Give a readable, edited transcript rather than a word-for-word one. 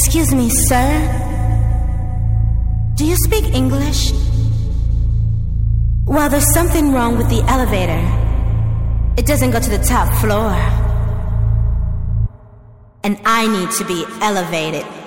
Excuse me, sir. Do you speak English? Well, there's something wrong with the elevator. It doesn't go to the top floor. And I need to be elevated.